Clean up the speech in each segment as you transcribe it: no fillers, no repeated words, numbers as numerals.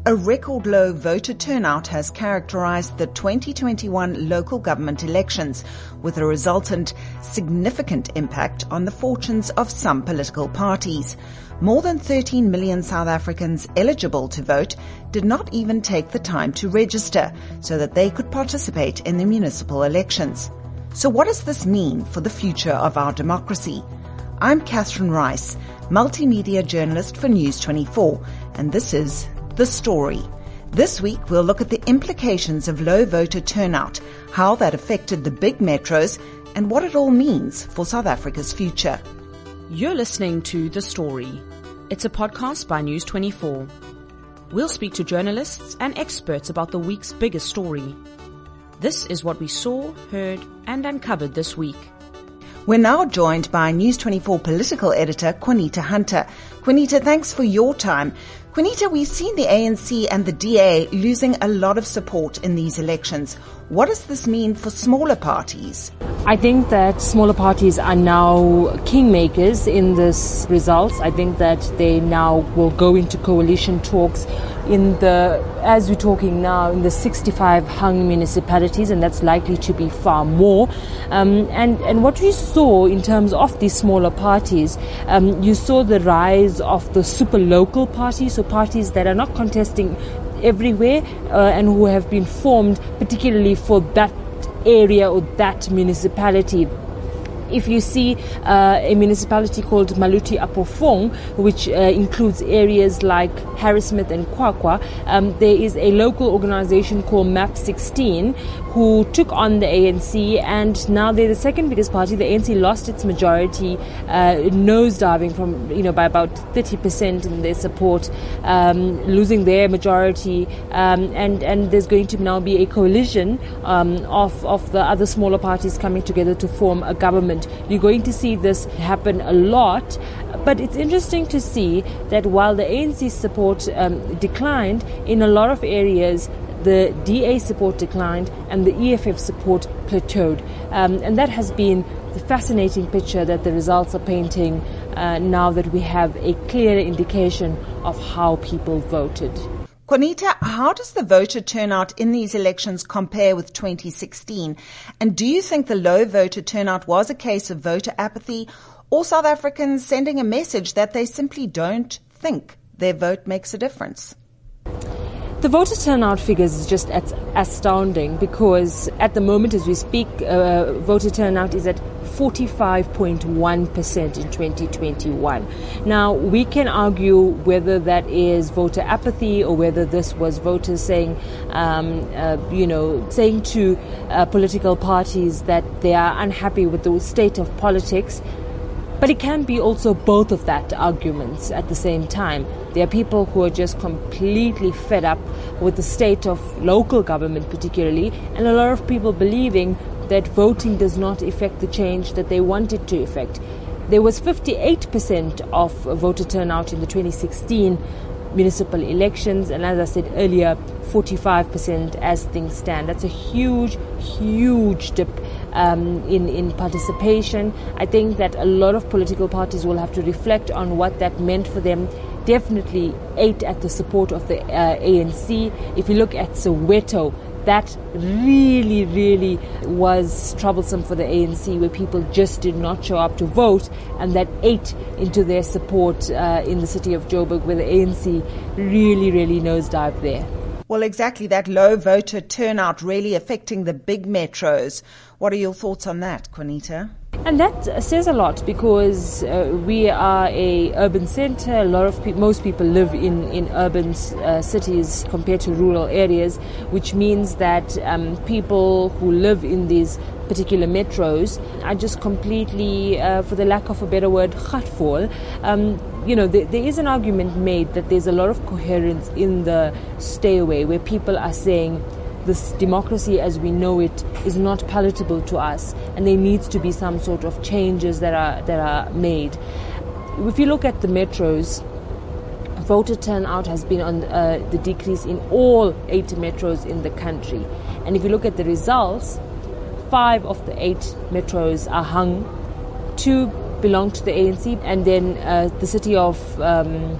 A record low voter turnout has characterized the 2021 local government elections, with a resultant significant impact on the fortunes of some political parties. More than 13 million South Africans eligible to vote did not even take the time to register so that they could participate in the municipal elections. So what does this mean for the future of our democracy? I'm Catherine Rice, multimedia journalist for News 24, and this is The Story. This week we'll look at the implications of low voter turnout, how that affected the big metros, and what it all means for South Africa's future. You're listening to The Story. It's a podcast by News 24. We'll speak to journalists and experts about the week's biggest story. This is what we saw, heard, and uncovered this week. We're now joined by News 24 political editor Juanita Hunter. Juanita, thanks for your time. Juanita, we've seen the ANC and the DA losing a lot of support in these elections. What does this mean for smaller parties? I think that smaller parties are now kingmakers in this results. I think that they now will go into coalition talks as we're talking now, in the 65 hung municipalities, and that's likely to be far more. And what we saw in terms of these smaller parties, you saw the rise of the super local parties, so parties that are not contesting everywhere and who have been formed particularly for that area or that municipality. If you see a municipality called Maluti Apofong, which includes areas like Harrismith and Kwakwa, there is a local organization called MAP 16 who took on the ANC, and now they're the second biggest party. The ANC lost its majority, nosediving from, by about 30% in their support, losing their majority, and there's going to now be a coalition of the other smaller parties coming together to form a government. You're going to see this happen a lot, but it's interesting to see that while the ANC support declined, in a lot of areas the DA support declined and the EFF support plateaued. And that has been the fascinating picture that the results are painting now that we have a clear indication of how people voted. Juanita, how does the voter turnout in these elections compare with 2016? And do you think the low voter turnout was a case of voter apathy, or South Africans sending a message that they simply don't think their vote makes a difference? The voter turnout figures is just astounding, because at the moment as we speak, voter turnout is at 45.1% in 2021. Now, we can argue whether that is voter apathy or whether this was voters saying to political parties that they are unhappy with the state of politics. But it can be also both of that arguments at the same time. There are people who are just completely fed up with the state of local government particularly, and a lot of people believing that voting does not affect the change that they want it to affect. There was 58% of voter turnout in the 2016 municipal elections, and as I said earlier, 45% as things stand. That's a huge, huge dip in participation. I think that a lot of political parties will have to reflect on what that meant for them. Definitely ate at the support of the ANC. If you look at Soweto, that really, really was troublesome for the ANC, where people just did not show up to vote, and that ate into their support in the city of Joburg, where the ANC really, really nosedived there. Well, exactly, that low voter turnout really affecting the big metros. What are your thoughts on that, Juanita? And that says a lot, because we are a urban centre. A lot of most people live in urban cities compared to rural areas, which means that people who live in these particular metros are just completely, for the lack of a better word, gatvol. There is an argument made that there's a lot of coherence in the stay away, where people are saying this democracy as we know it is not palatable to us, and there needs to be some sort of changes that are made. If you look at the metros, voter turnout has been on the decrease in all 8 metros in the country. And if you look at the results, 5 of the 8 metros are hung, 2 belong to the ANC, and then the city of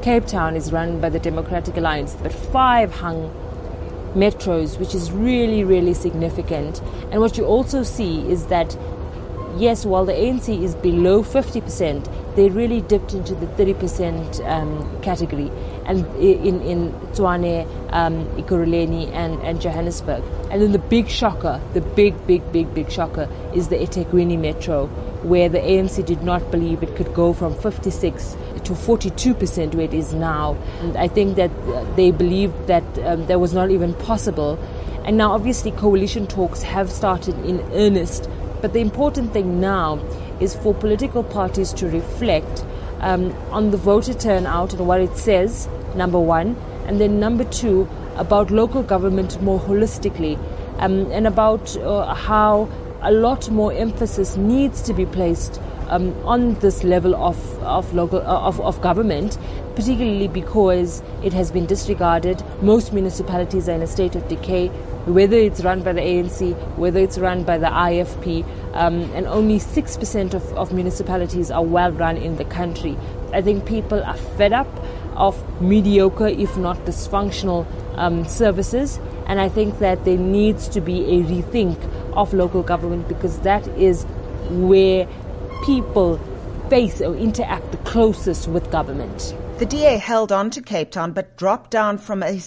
Cape Town is run by the Democratic Alliance, but 5 hung metros, which is really, really significant. And what you also see is that, yes, while the ANC is below 50%, they really dipped into the 30% category, and in Tshwane, Ekurhuleni and Johannesburg. And then the big shocker, the big shocker is the eThekwini Metro, where the ANC did not believe it could go from 56 to 42% where it is now. And I think that they believed that that was not even possible. And now obviously coalition talks have started in earnest, but the important thing now is for political parties to reflect on the voter turnout and what it says, number one, and then number two, about local government more holistically, and about how a lot more emphasis needs to be placed on this level of local government, particularly because it has been disregarded. Most municipalities are in a state of decay, whether it's run by the ANC, whether it's run by the IFP, and only 6% of municipalities are well run in the country. I think people are fed up of mediocre, if not dysfunctional, services, and I think that there needs to be a rethink of local government, because that is where people face or interact the closest with government. The DA held on to Cape Town but dropped down from a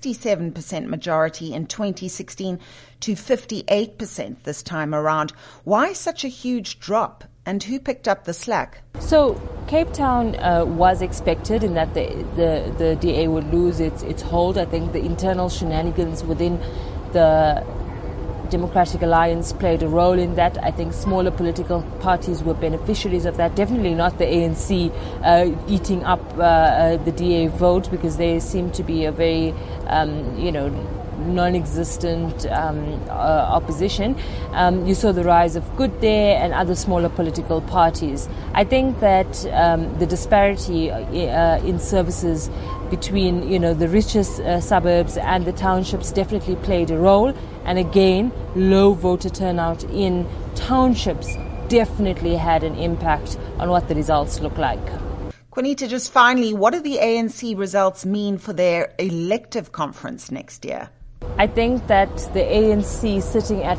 67% majority in 2016 to 58% this time around. Why such a huge drop, and who picked up the slack? So Cape Town was expected in that the DA would lose its hold. I think the internal shenanigans within the Democratic Alliance played a role in that. I think smaller political parties were beneficiaries of that. Definitely not the ANC eating up the DA vote, because they seem to be a very, non-existent opposition. You saw the rise of Good Day and other smaller political parties. I think that the disparity in services between, the richest suburbs and the townships definitely played a role. And again, low voter turnout in townships definitely had an impact on what the results look like. Juanita, just finally, what do the ANC results mean for their elective conference next year? I think that the ANC sitting at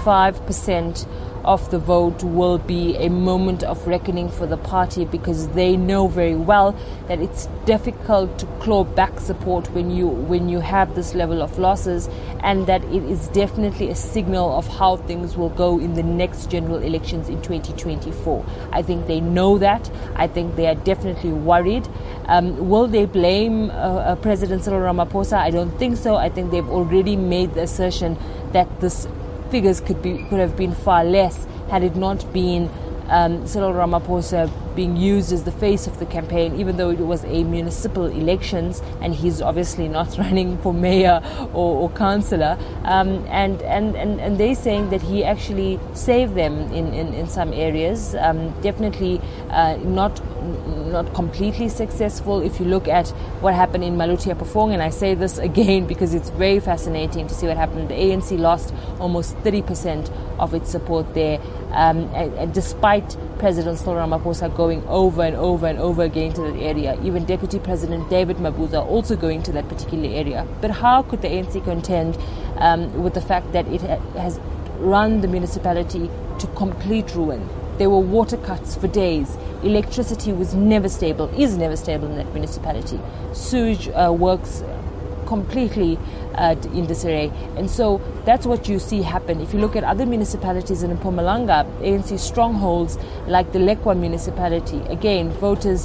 45% of the vote will be a moment of reckoning for the party, because they know very well that it's difficult to claw back support when you have this level of losses, and that it is definitely a signal of how things will go in the next general elections in 2024. I think they know that. I think they are definitely worried. Will they blame President Cyril Ramaphosa? I don't think so. I think they've already made the assertion that this figures could have been far less had it not been Cyril Ramaphosa being used as the face of the campaign, even though it was a municipal elections and he's obviously not running for mayor or councillor. And they're saying that he actually saved them in some areas. Definitely not completely successful. If you look at what happened in Maluti Apofong, and I say this again because it's very fascinating to see what happened. The ANC lost almost 30% of its support there, and despite President Cyril Ramaphosa going over and over and over again to that area. Even Deputy President David Mabuza also going to that particular area. But how could the ANC contend with the fact that it has run the municipality to complete ruin? There were water cuts for days. Electricity was never stable, is never stable in that municipality. Sewage works completely in disarray. And so that's what you see happen. If you look at other municipalities in Mpumalanga, ANC strongholds like the Lekwa municipality, again, voters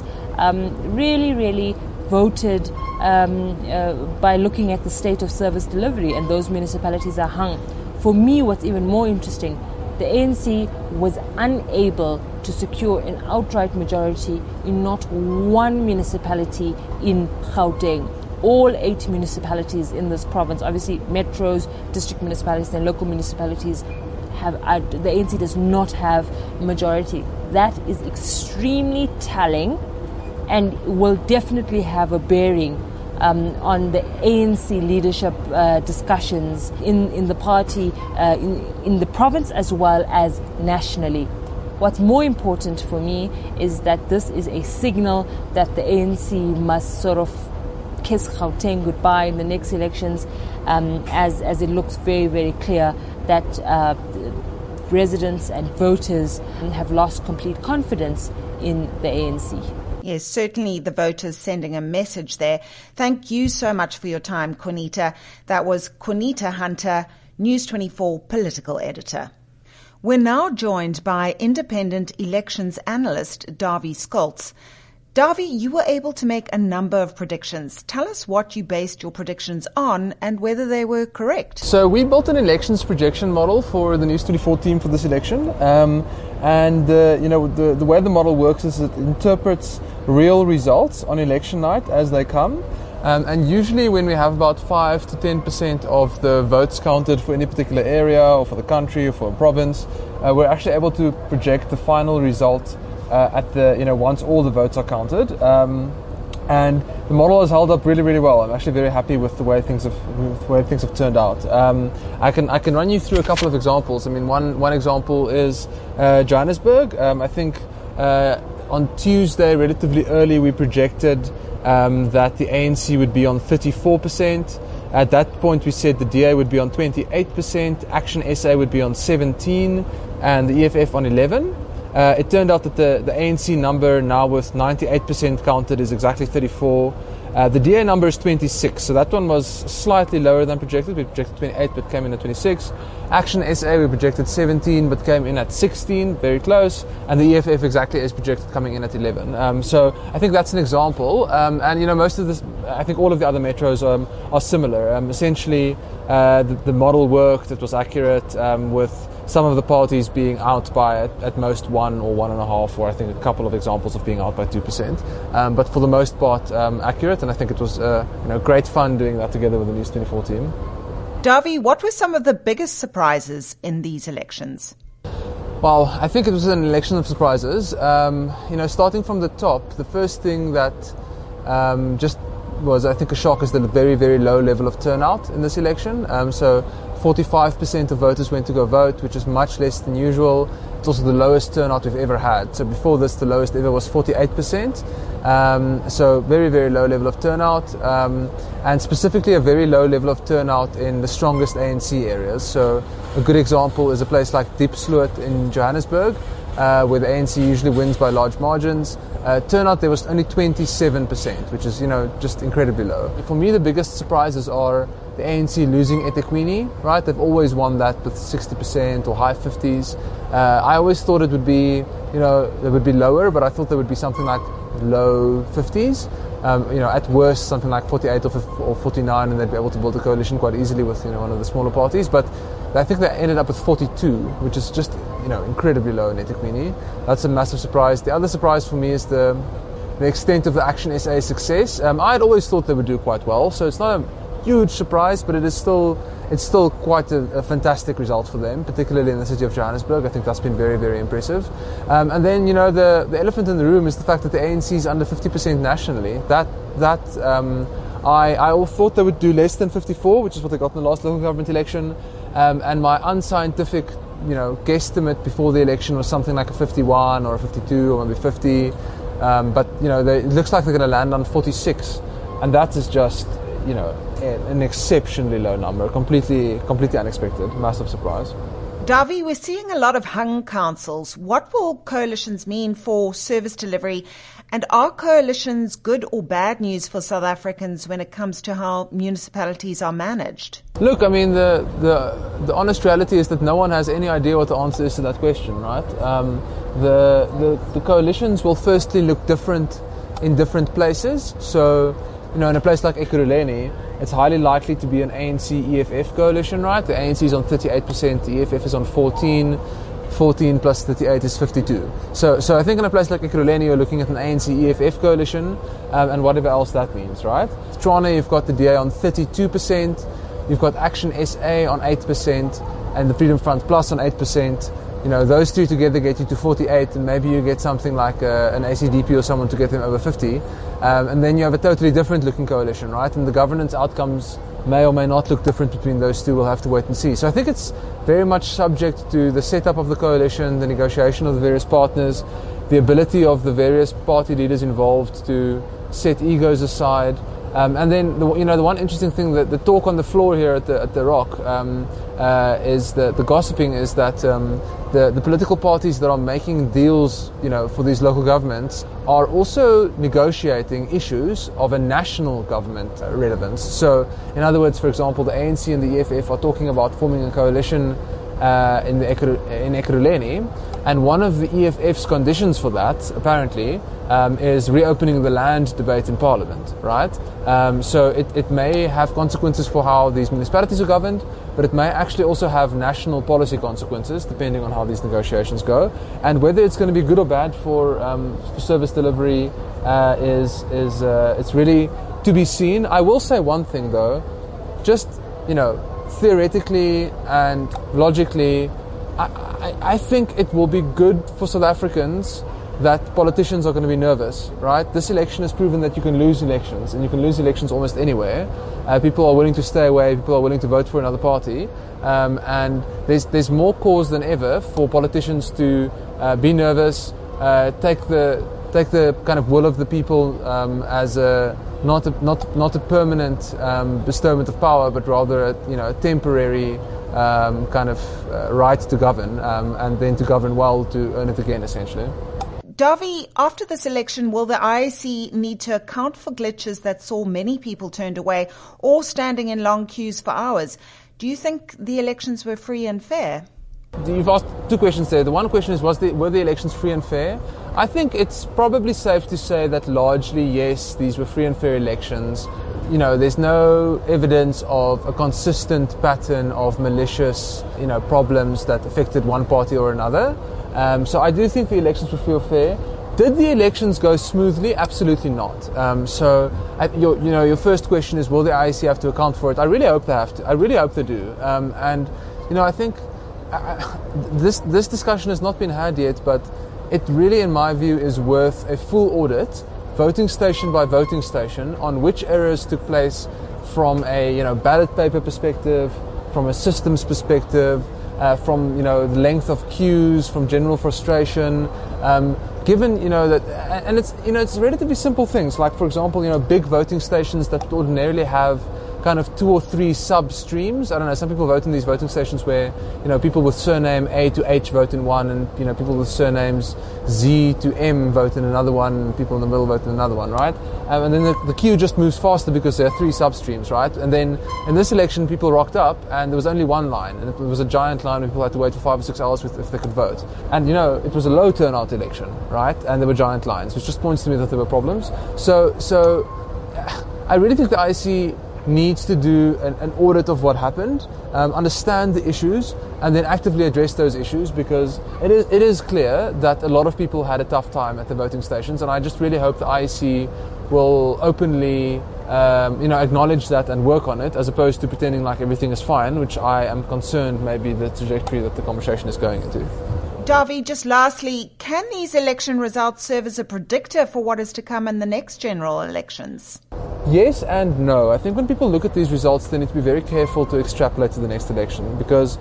really voted by looking at the state of service delivery, and those municipalities are hung. For me, what's even more interesting, the ANC was unable to secure an outright majority in not one municipality in Gauteng. All 8 municipalities in this province, obviously metros, district municipalities and local municipalities, the ANC does not have a majority. That is extremely telling and will definitely have a bearing on the ANC leadership discussions in the party, in the province as well as nationally. what's more important for me is that this is a signal that the ANC must sort of kiss Gauteng goodbye in the next elections, as it looks very, very clear that residents and voters have lost complete confidence in the ANC. Yes, certainly the voters sending a message there. Thank you so much for your time, Cornita. That was Cornita Hunter, News 24 political editor. We're now joined by independent elections analyst Dawie Scholtz. Dawie, you were able to make a number of predictions. Tell us what you based your predictions on and whether they were correct. So we built an elections projection model for the News 24 team for this election. The way the model works is it interprets real results on election night as they come. And usually when we have about 5 to 10% of the votes counted for any particular area or for the country or for a province, we're actually able to project the final result once all the votes are counted. And the model has held up really, really well. I'm actually very happy with the way things have turned out. I can run you through a couple of examples. I mean, one example is Johannesburg. I think on Tuesday, relatively early, we projected that the ANC would be on 34%. At that point, we said the DA would be on 28%, Action SA would be on 17%, and the EFF on 11%. It turned out that the ANC number now with 98% counted is exactly 34. The DA number is 26, so that one was slightly lower than projected. We projected 28 but came in at 26. Action SA we projected 17 but came in at 16, very close. And the EFF exactly as projected, coming in at 11. So I think that's an example. Most of this, I think all of the other metros are similar. Essentially, the model worked, it was accurate, with some of the parties being out by at most 1 or 1.5, or I think a couple of examples of being out by 2%. But for the most part, accurate, and I think it was great fun doing that together with the News 24 team. Dawie, what were some of the biggest surprises in these elections? Well, I think it was an election of surprises. Starting from the top, the first thing that just was, I think, a shock is the very, very low level of turnout in this election. So 45% of voters went to go vote, which is much less than usual. It's also the lowest turnout we've ever had. So before this, the lowest ever was 48%. So very, very low level of turnout. And specifically a very low level of turnout in the strongest ANC areas. So a good example is a place like Diepsloot in Johannesburg, where the ANC usually wins by large margins. Turnout there was only 27%, which is, just incredibly low. For me, the biggest surprises are the ANC losing eThekwini, right? They've always won that with 60% or high 50s. I always thought it would be, they would be lower, but I thought there would be something like low 50s. At worst, something like 48 or 49, and they'd be able to build a coalition quite easily with, one of the smaller parties. But I think they ended up with 42, which is just, incredibly low in eThekwini. That's a massive surprise. The other surprise for me is the extent of the Action SA success. I had always thought they would do quite well, so it's not a huge surprise, but it's still quite a fantastic result for them, particularly in the city of Johannesburg. I think that's been very, very impressive. And then, the elephant in the room is the fact that the ANC is under 50% nationally. I thought they would do less than 54, which is what they got in the last local government election. And my unscientific, guesstimate before the election was something like a 51 or a 52 or maybe 50. But it looks like they're going to land on 46, and that is just, an exceptionally low number, completely unexpected, massive surprise. Dawie, we're seeing a lot of hung councils. What will coalitions mean for service delivery? And are coalitions good or bad news for South Africans when it comes to how municipalities are managed? Look, I mean, the honest reality is that no one has any idea what the answer is to that question, right? The coalitions will firstly look different in different places. So, in a place like Ekurhuleni, it's highly likely to be an ANC-EFF coalition, right? The ANC is on 38%, the EFF is on 14%. 14 plus 38 is 52. So I think in a place like Ekurhuleni, you're looking at an ANC-EFF coalition, and whatever else that means, right? Tshwane, you've got the DA on 32%, you've got Action SA on 8%, and the Freedom Front Plus on 8%. Those two together get you to 48, and maybe you get something like an ACDP or someone to get them over 50. And then you have a totally different looking coalition, right? And the governance outcomes may or may not look different between those two. We'll have to wait and see. So I think it's very much subject to the setup of the coalition, the negotiation of the various partners, the ability of the various party leaders involved to set egos aside. And then, the one interesting thing, that the talk on the floor here at the Rock is the gossiping is that the political parties that are making deals, for these local governments are also negotiating issues of a national government relevance. So, in other words, for example, the ANC and the EFF are talking about forming a coalition in Ekurhuleni, and one of the EFF's conditions for that, apparently, is reopening the land debate in Parliament, right? So it may have consequences for how these municipalities are governed, but it may actually also have national policy consequences depending on how these negotiations go. And whether it's going to be good or bad for service delivery it's really to be seen. I will say one thing though, just theoretically and logically, I think it will be good for South Africans that politicians are going to be nervous, right? This election has proven that you can lose elections, and you can lose elections almost anywhere. People are willing to stay away, people are willing to vote for another party, and there's more cause than ever for politicians to be nervous, take the kind of will of the people as not a permanent bestowment of power, but rather a temporary kind of right to govern, and then to govern well to earn it again, essentially. Dawie, after this election, will the IEC need to account for glitches that saw many people turned away or standing in long queues for hours? Do you think the elections were free and fair? You've asked two questions there. The one question is, were the elections free and fair? I think it's probably safe to say that largely, yes, these were free and fair elections. There's no evidence of a consistent pattern of malicious, problems that affected one party or another. So I do think the elections were free or fair. Did the elections go smoothly? Absolutely not. Your first question is, will the IEC have to account for it? I really hope they have to. I really hope they do. I think this discussion has not been had yet, but it really, in my view, is worth a full audit, voting station by voting station, on which errors took place from a ballot paper perspective, from a systems perspective, from the length of queues, from general frustration. Given that, and it's relatively simple things, like for example big voting stations that ordinarily have kind of 2 or 3 sub-streams. I don't know, some people vote in these voting stations where, people with surname A to H vote in one, and, people with surnames Z to M vote in another one, and people in the middle vote in another one, right? And then the queue just moves faster because there are 3 sub-streams, right? And then in this election, people rocked up and there was only one line, and it was a giant line where people had to wait for 5 or 6 hours if they could vote. And, it was a low turnout election, right? And there were giant lines, which just points to me that there were problems. So I really think the IEC needs to do an audit of what happened, understand the issues, and then actively address those issues, because it is clear that a lot of people had a tough time at the voting stations, and I just really hope the IEC will openly acknowledge that and work on it, as opposed to pretending like everything is fine, which I am concerned may be the trajectory that the conversation is going into. Dawie, just lastly, can these election results serve as a predictor for what is to come in the next general elections? Yes and no. I think when people look at these results, they need to be very careful to extrapolate to the next election, because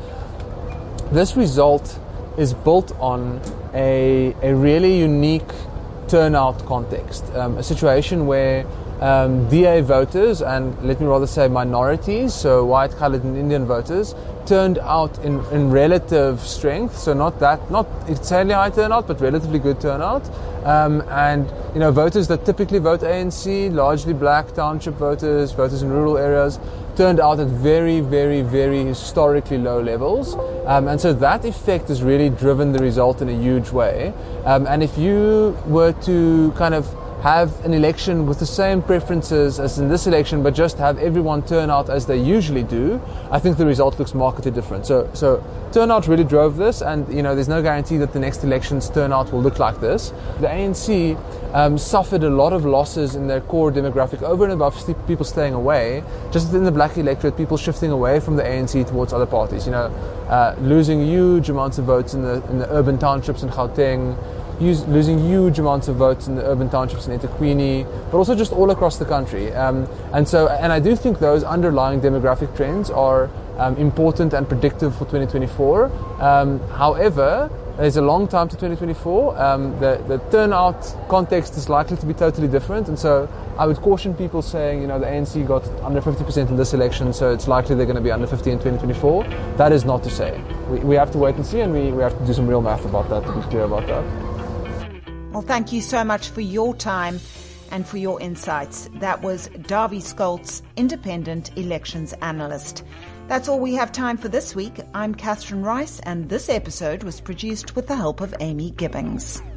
this result is built on a really unique turnout context, a situation where DA voters, and let me rather say minorities, so white, coloured and Indian voters, turned out in relative strength, so not insanely high turnout, but relatively good turnout. And voters that typically vote ANC, largely black township voters in rural areas, turned out at very, very, very historically low levels. And so that effect has really driven the result in a huge way. And if you were to kind of have an election with the same preferences as in this election, but just have everyone turn out as they usually do, I think the result looks markedly different. So turnout really drove this, and there's no guarantee that the next election's turnout will look like this. The ANC suffered a lot of losses in their core demographic over and above people staying away. Just in the black electorate, people shifting away from the ANC towards other parties. Losing huge amounts of votes in the urban townships in Gauteng. losing huge amounts of votes in the urban townships in eThekwini, but also just all across the country. And I do think those underlying demographic trends are important and predictive for 2024. However, there's a long time to 2024. The turnout context is likely to be totally different, and so I would caution people saying, the ANC got under 50% in this election, so it's likely they're going to be under 50 in 2024. That is not to say. We have to wait and see, and we have to do some real math about that to be clear about that. Well, thank you so much for your time and for your insights. That was Davie Scholtz, independent elections analyst. That's all we have time for this week. I'm Catherine Rice, and this episode was produced with the help of Amy Gibbings.